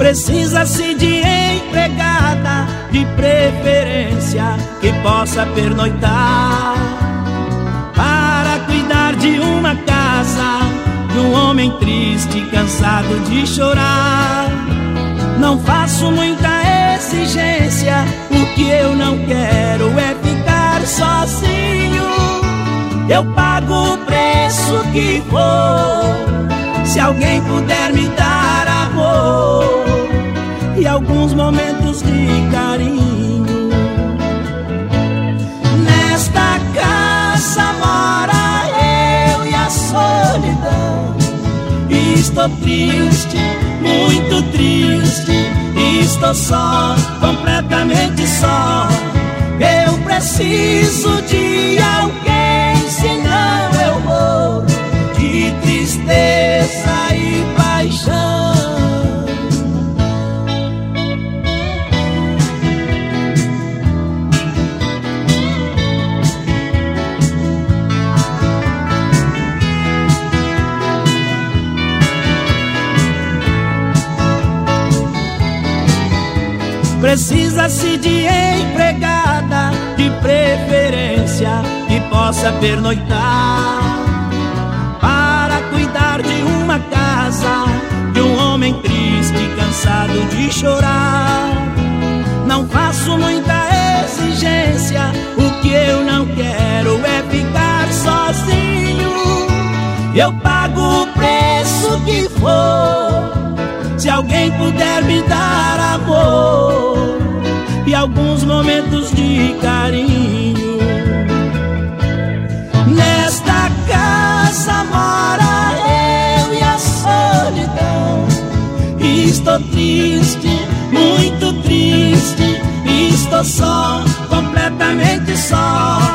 Precisa-se de empregada, de preferência que possa pernoitar, para cuidar de uma casa, de um homem triste, cansado de chorar. Não faço muita exigência, o que eu não quero é ficar sozinho. Eu pago o preço que for, se alguém puder me dar amor e alguns momentos de carinho. Nesta casa mora eu e a solidão. Estou triste, muito triste, estou só, completamente só. Eu preciso de alguém, senão eu morro de tristeza e paixão. Precisa-se de empregada, de preferência que possa pernoitar, para cuidar de uma casa, de um homem triste, cansado de chorar. Não faço muita exigência, o que eu não quero é ficar sozinho. Eu pago o preço que for, se alguém puder me dar amor e alguns momentos de carinho. Nesta casa mora eu e a solidão. Estou triste, muito triste, estou só, completamente só.